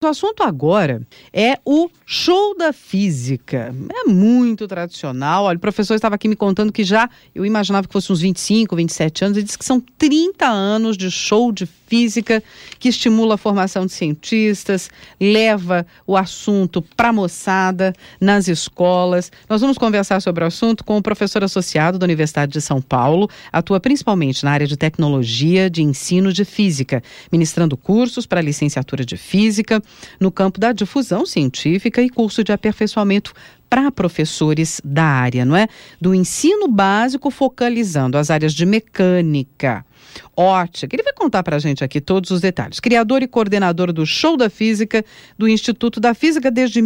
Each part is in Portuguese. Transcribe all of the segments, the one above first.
O assunto agora é o show da física. É muito tradicional. Olha, o professor estava aqui me contando que eu imaginava que fosse uns 25, 27 anos, ele disse que são 30 anos de show de física que estimula a formação de cientistas, leva o assunto para a moçada nas escolas. Nós vamos conversar sobre o assunto com o professor associado da Universidade de São Paulo, atua principalmente na área de tecnologia de ensino de física, ministrando cursos para licenciatura de física, no campo da difusão científica e curso de aperfeiçoamento para professores da área, não é? Do ensino básico, focalizando as áreas de mecânica, ótica. Ele vai contar para a gente aqui todos os detalhes. Criador e coordenador do Show da Física, do Instituto da Física desde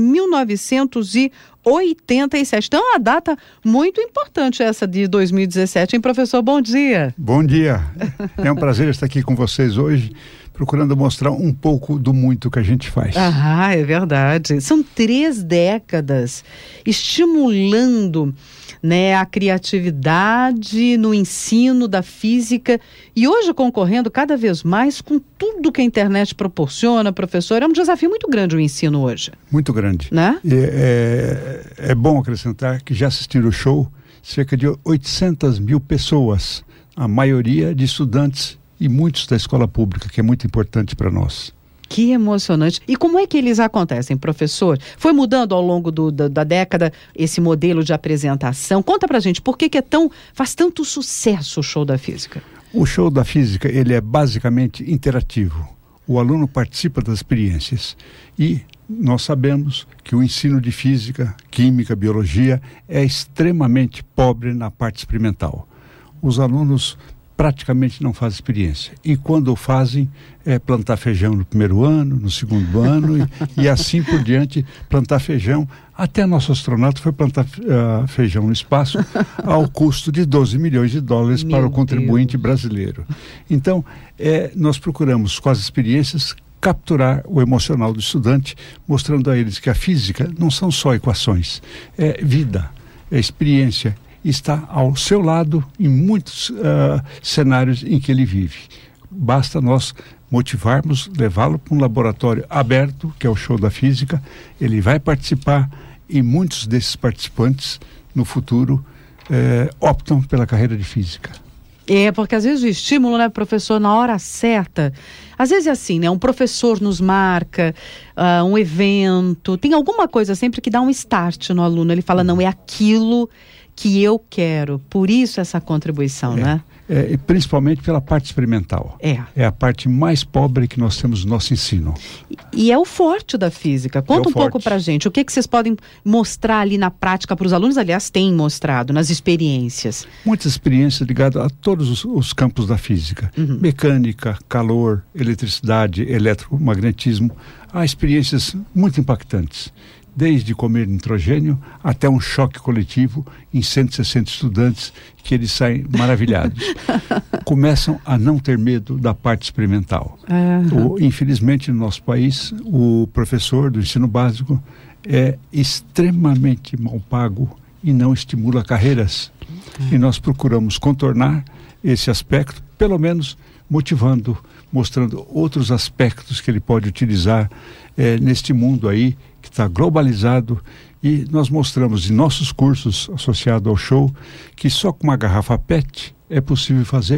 1987. Então, é uma data muito importante essa de 2017, hein, professor? Bom dia. Bom dia. É um prazer estar aqui com vocês hoje, procurando mostrar um pouco do muito que a gente faz. Ah, é verdade. São 3 décadas estimulando, né, a criatividade no ensino da física e hoje concorrendo cada vez mais com tudo que a internet proporciona, professor. É um desafio muito grande o ensino hoje. Muito grande. Né? É bom acrescentar que já assistiram o show cerca de 800 mil pessoas, a maioria de estudantes e muitos da escola pública, que é muito importante para nós. Que emocionante. E como é que eles acontecem, professor? Foi mudando ao longo da década esse modelo de apresentação? Conta pra gente, por que faz tanto sucesso o Show da Física? O Show da Física, ele é basicamente interativo. O aluno participa das experiências e nós sabemos que o ensino de física, química, biologia é extremamente pobre na parte experimental. Os alunos praticamente não fazem experiência. E quando o fazem, é plantar feijão no primeiro ano, no segundo ano e assim por diante, plantar feijão. Até nosso astronauta foi plantar feijão no espaço ao custo de 12 milhões de dólares para o contribuinte brasileiro. Então, nós procuramos com as experiências capturar o emocional do estudante, mostrando a eles que a física não são só equações, é vida, é experiência, está ao seu lado em muitos cenários em que ele vive. Basta nós motivarmos, levá-lo para um laboratório aberto, que é o Show da Física, ele vai participar e muitos desses participantes, no futuro, optam pela carreira de física. Porque às vezes o estímulo, né, professor, na hora certa, às vezes é assim, né, um professor nos marca, um evento, tem alguma coisa sempre que dá um start no aluno, ele fala, não, é aquilo que eu quero, por isso essa contribuição, né? E principalmente pela parte experimental. É a parte mais pobre que nós temos no nosso ensino. E é o forte da física. Conta pouco pra gente, o que vocês podem mostrar ali na prática para os alunos, aliás, têm mostrado nas experiências? Muitas experiências ligadas a todos os campos da física. Uhum. Mecânica, calor, eletricidade, eletromagnetismo. Há experiências muito impactantes. Desde comer nitrogênio até um choque coletivo em 160 estudantes que eles saem maravilhados. Começam a não ter medo da parte experimental. Infelizmente, no nosso país, o professor do ensino básico é extremamente mal pago e não estimula carreiras. E nós procuramos contornar esse aspecto, pelo menos motivando, mostrando outros aspectos que ele pode utilizar neste mundo aí, que está globalizado, e nós mostramos em nossos cursos associados ao show que só com uma garrafa PET é possível fazer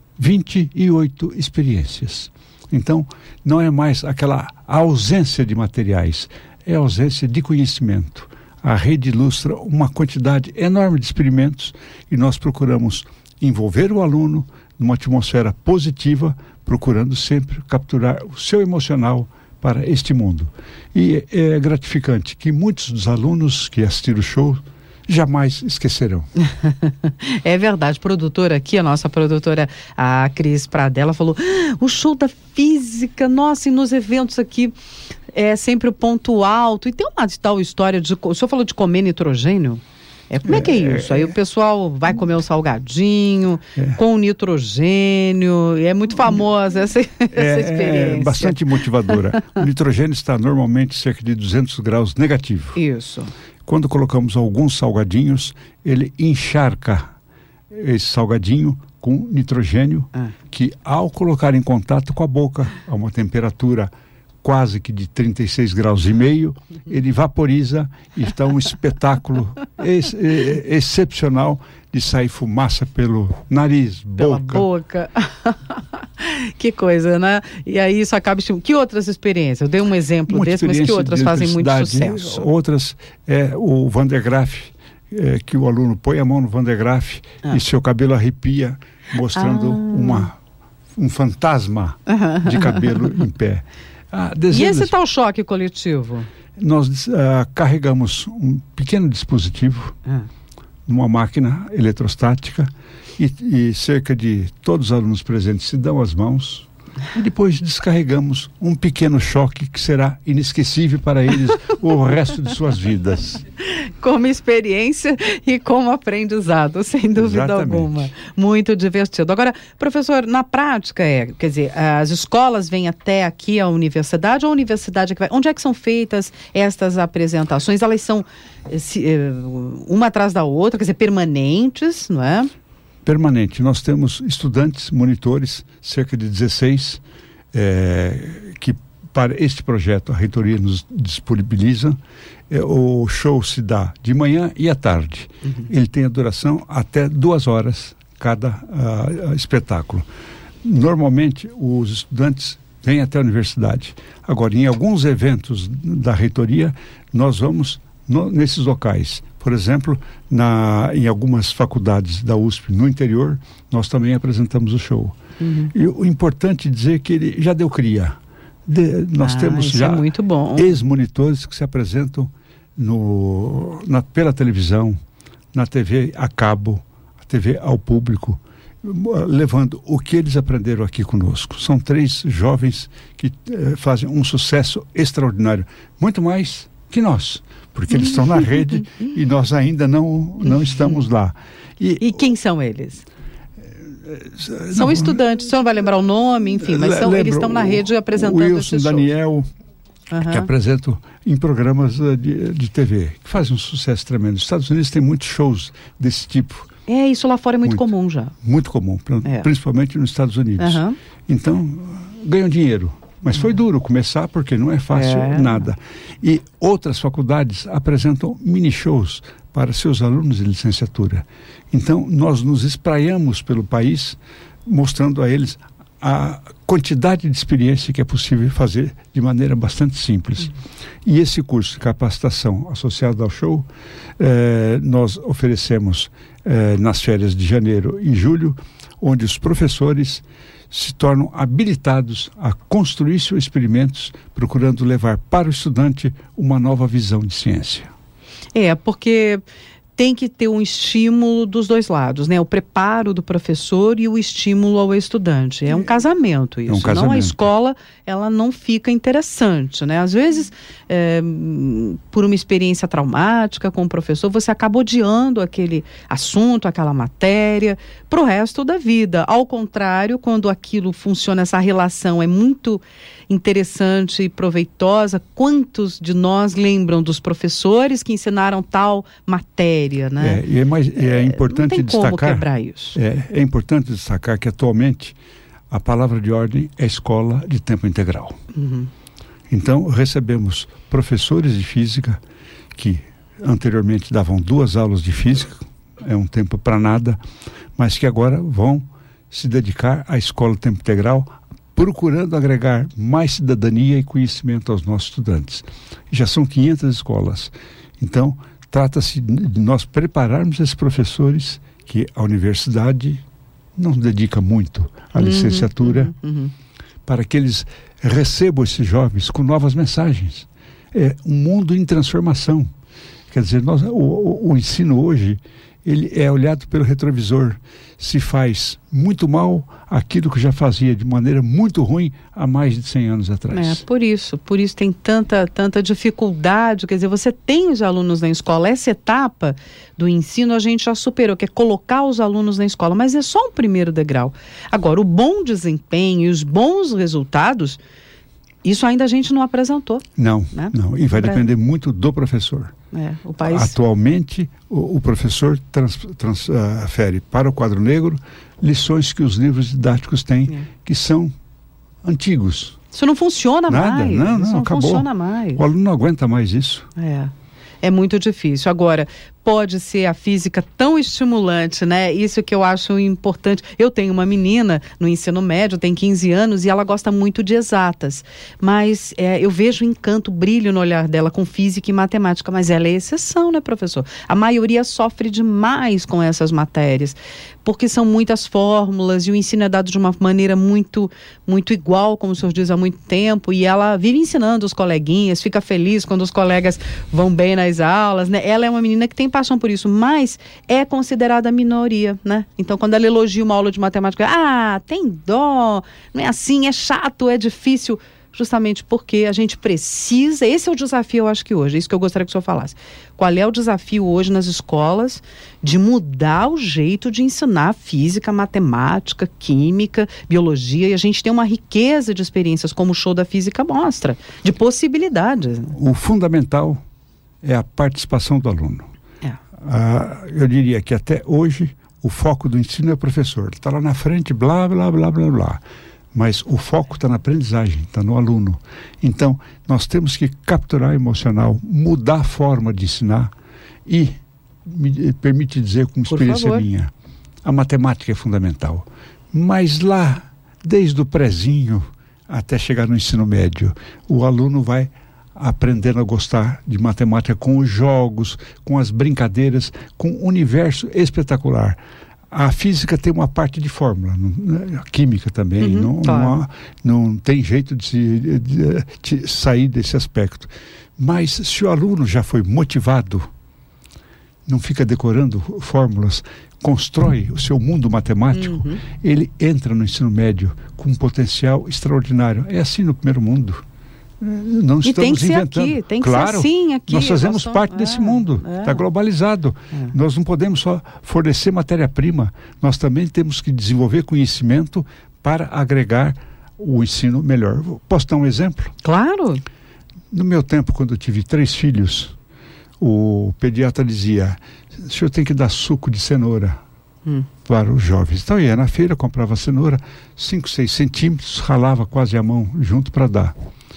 28 experiências. Então, não é mais aquela ausência de materiais, é a ausência de conhecimento. A rede ilustra uma quantidade enorme de experimentos e nós procuramos envolver o aluno numa atmosfera positiva, procurando sempre capturar o seu emocional para este mundo. E é gratificante que muitos dos alunos que assistiram o show jamais esquecerão. É verdade, produtora aqui, a nossa produtora, a Cris Pradella, falou, o Show da Física, nossa, e nos eventos aqui é sempre o ponto alto, e tem uma tal história o senhor falou de comer nitrogênio? Como é que é isso? Aí o pessoal vai comer o salgadinho com nitrogênio, é muito famosa essa experiência. É bastante motivadora. O nitrogênio está normalmente cerca de 200 graus negativo. Isso. Quando colocamos alguns salgadinhos, ele encharca esse salgadinho com nitrogênio, que ao colocar em contato com a boca, a uma temperatura quase que de 36,5 graus, ele vaporiza e está um espetáculo excepcional de sair fumaça pelo nariz, pela boca. Que coisa, né? E aí isso acaba... Que outras experiências? Eu dei um exemplo desse, mas que outras fazem muito sucesso? Outras é o Van der Graaf, que o aluno põe a mão no Van der Graaf e seu cabelo arrepia, mostrando um fantasma de cabelo em pé. E esse tal choque coletivo? Nós carregamos um pequeno dispositivo numa máquina eletrostática e cerca de todos os alunos presentes se dão as mãos e depois descarregamos um pequeno choque que será inesquecível para eles o resto de suas vidas. Como experiência e como aprendizado, sem dúvida alguma. Muito divertido. Agora, professor, na prática quer dizer, as escolas vêm até aqui à universidade ou a universidade que vai... Onde é que são feitas estas apresentações? Elas são uma atrás da outra, quer dizer, permanentes, não é? Permanente. Nós temos estudantes, monitores, cerca de 16, que para este projeto a reitoria nos disponibiliza. O show se dá de manhã e à tarde. Ele tem a duração até 2 horas cada espetáculo. Normalmente os estudantes vêm até a universidade. Agora, em alguns eventos da reitoria, nós vamos nesses locais. Por exemplo, em algumas faculdades da USP no interior, nós também apresentamos o show. E o importante é dizer que ele já deu cria. Nós temos já muito bom. Ex-monitores que se apresentam pela televisão, na TV a cabo, a TV ao público, levando o que eles aprenderam aqui conosco. São 3 jovens que fazem um sucesso extraordinário, muito mais que nós, porque eles estão na rede e nós ainda não estamos lá. E quem são eles? São estudantes, o senhor vai lembrar o nome, enfim, mas eles estão na rede apresentando o Wilson, esse show. Daniel, que apresentam em programas de TV, que fazem um sucesso tremendo. Os Estados Unidos têm muitos shows desse tipo. Isso lá fora é muito comum já. Muito comum, principalmente nos Estados Unidos. Então, ganham dinheiro. Mas foi duro começar, porque não é fácil nada. E outras faculdades apresentam mini-shows para seus alunos de licenciatura. Então, nós nos espraiamos pelo país, mostrando a eles a quantidade de experiência que é possível fazer de maneira bastante simples. E esse curso de capacitação associado ao show, nós oferecemos nas férias de janeiro e julho, onde os professores se tornam habilitados a construir seus experimentos, procurando levar para o estudante uma nova visão de ciência. Porque tem que ter um estímulo dos dois lados, né? O preparo do professor e o estímulo ao estudante. É um casamento isso. Não, a escola, ela não fica interessante, né? Às vezes, por uma experiência traumática com o professor, você acaba odiando aquele assunto, aquela matéria, para o resto da vida. Ao contrário, quando aquilo funciona, essa relação é muito interessante e proveitosa. Quantos de nós lembram dos professores que ensinaram tal matéria, né? É importante não tem destacar. Como quebrar isso. É importante destacar que atualmente a palavra de ordem é escola de tempo integral. Então recebemos professores de física que anteriormente davam 2 aulas de física, é um tempo para nada, mas que agora vão se dedicar à escola de tempo integral, procurando agregar mais cidadania e conhecimento aos nossos estudantes. Já são 500 escolas. Então, trata-se de nós prepararmos esses professores que a universidade não dedica muito à licenciatura, para que eles recebam esses jovens com novas mensagens. É um mundo em transformação. Quer dizer, o ensino hoje, ele é olhado pelo retrovisor. Se faz muito mal aquilo que já fazia de maneira muito ruim há mais de 100 anos atrás. Por isso tem tanta dificuldade. Quer dizer, você tem os alunos na escola. Essa etapa do ensino a gente já superou, que é colocar os alunos na escola, mas é só um primeiro degrau. Agora, o bom desempenho e os bons resultados, isso ainda a gente não apresentou. Não. E vai depender muito do professor. O país... Atualmente, o professor transfere para o quadro negro lições que os livros didáticos têm, que são antigos, Isso não funciona Nada, mais. não, Isso não acabou. funciona mais. O aluno não aguenta mais isso. É muito difícil. Agora, pode ser a física tão estimulante, né? Isso que eu acho importante. Eu tenho uma menina no ensino médio, tem 15 anos, e ela gosta muito de exatas. Mas eu vejo encanto, brilho no olhar dela com física e matemática. Mas ela é exceção, né, professor? A maioria sofre demais com essas matérias, porque são muitas fórmulas e o ensino é dado de uma maneira muito, muito igual, como o senhor diz, há muito tempo. E ela vive ensinando os coleguinhas, fica feliz quando os colegas vão bem nas aulas, né? Ela é uma menina que tem paixão por isso, mas é considerada minoria, né? Então, quando ela elogia uma aula de matemática, tem dó, não é assim, é chato, é difícil, justamente porque a gente precisa, esse é o desafio, eu acho que hoje, é isso que eu gostaria que o senhor falasse. Qual é o desafio hoje nas escolas de mudar o jeito de ensinar física, matemática, química, biologia, e a gente tem uma riqueza de experiências, como o show da física mostra, de possibilidades. O fundamental é a participação do aluno. Eu diria que até hoje o foco do ensino é o professor. Ele está lá na frente, blá, blá, blá, blá, blá. Mas o foco está na aprendizagem, está no aluno. Então, nós temos que capturar o emocional, mudar a forma de ensinar e, me permite dizer com experiência minha, a matemática é fundamental. Mas lá, desde o prezinho até chegar no ensino médio, o aluno vai aprendendo a gostar de matemática com os jogos, com as brincadeiras, com um universo espetacular. A física tem uma parte de fórmula, a química também, não tem jeito de sair desse aspecto. Mas se o aluno já foi motivado, não fica decorando fórmulas, constrói o seu mundo matemático, ele entra no ensino médio com um potencial extraordinário. É assim no primeiro mundo. Não estamos tem que ser inventando. Aqui, tem que ser assim aqui. Nós fazemos parte desse mundo, está globalizado. Nós não podemos só fornecer matéria-prima, nós também temos que desenvolver conhecimento para agregar o ensino melhor. Posso dar um exemplo? Claro. No meu tempo, quando eu tive 3 filhos, o pediatra dizia, o senhor tem que dar suco de cenoura para os jovens. Então eu ia na feira, comprava cenoura, 5, 6 centímetros, ralava quase a mão junto para dar.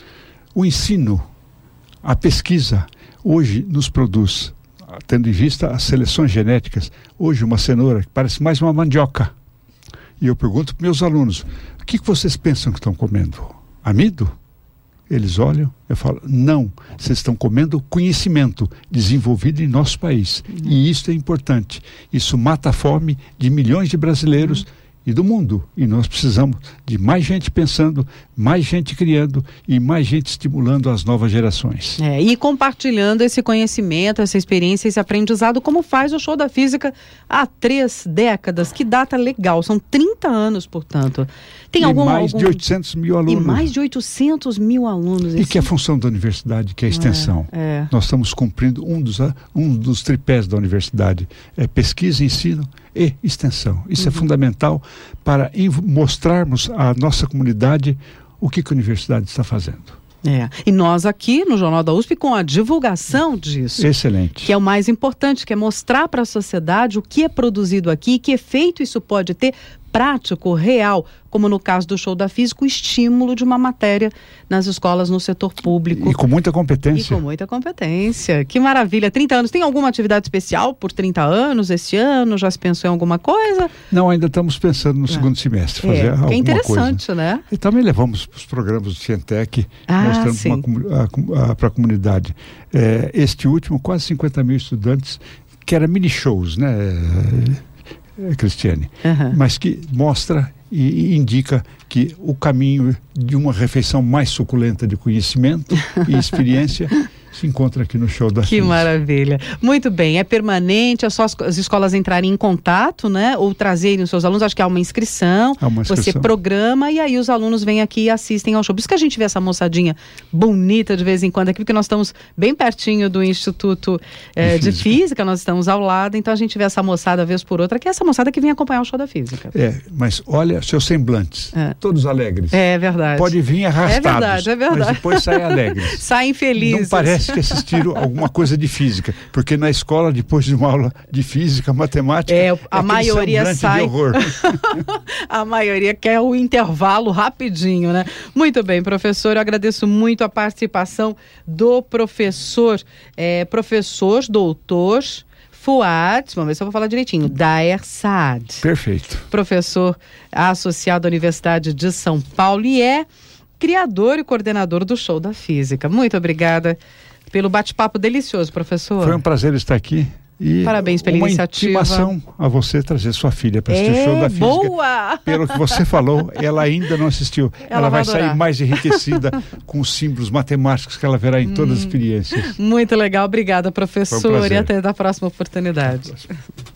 O ensino, a pesquisa, hoje nos produz, tendo em vista as seleções genéticas, hoje uma cenoura que parece mais uma mandioca. E eu pergunto para meus alunos, o que vocês pensam que estão comendo? Amido? Eles olham, eu falo, não, vocês estão comendo conhecimento desenvolvido em nosso país. E isso é importante. Isso mata a fome de milhões de brasileiros e do mundo. E nós precisamos de mais gente pensando, mais gente criando e mais gente estimulando as novas gerações. E compartilhando esse conhecimento, essa experiência, esse aprendizado, como faz o Show da Física há 3 décadas. Que data legal, são 30 anos, portanto. Tem mais de 800 mil alunos. E mais de 800 mil alunos. E que é a função da universidade, que é a extensão. Nós estamos cumprindo um dos tripés da universidade. É pesquisa, ensino e extensão. Isso é fundamental para mostrarmos à nossa comunidade o que a universidade está fazendo. E nós aqui no Jornal da USP com a divulgação disso. Excelente. Que é o mais importante, que é mostrar para a sociedade o que é produzido aqui, que efeito isso pode ter prático, real, como no caso do Show da Física, o estímulo de uma matéria nas escolas, no setor público. E com muita competência. E com muita competência. Que maravilha. 30 anos. Tem alguma atividade especial por 30 anos esse ano? Já se pensou em alguma coisa? Não, ainda estamos pensando no segundo semestre fazer alguma coisa. É interessante, né? E também levamos os programas do Cientec, mostrando para a comunidade. Este último, quase 50 mil estudantes, que era mini shows, né, Cristiane? Mas que mostra e indica que o caminho de uma refeição mais suculenta de conhecimento e experiência se encontra aqui no Show da Física. Que maravilha. Muito bem, é permanente, é só as escolas entrarem em contato, né? Ou trazerem os seus alunos, acho que há uma inscrição, você programa e aí os alunos vêm aqui e assistem ao show. Por isso que a gente vê essa moçadinha bonita de vez em quando aqui, porque nós estamos bem pertinho do Instituto de Física, nós estamos ao lado, então a gente vê essa moçada vez por outra, que é essa moçada que vem acompanhar o Show da Física. Mas olha seus semblantes, todos alegres. É verdade. Pode vir arrastados. É verdade. Mas depois saem alegres. Saem felizes. Não parece crianças que assistiram alguma coisa de física, porque na escola, depois de uma aula de física, matemática, a maioria sai. De horror. A maioria quer o intervalo rapidinho, né? Muito bem, professor, eu agradeço muito a participação do professor doutor Fouad, vamos ver se eu vou falar direitinho, Daher Saad. Perfeito. Professor associado à Universidade de São Paulo e criador e coordenador do Show da Física. Muito obrigada pelo bate-papo delicioso, professor. Foi um prazer estar aqui. E parabéns pela iniciativa. Uma intimação a você trazer sua filha para assistir o Show da Física. Boa! Pelo que você falou, ela ainda não assistiu. Ela vai sair mais enriquecida com os símbolos matemáticos que ela verá em todas as experiências. Muito legal. Obrigada, professor. E até a próxima oportunidade.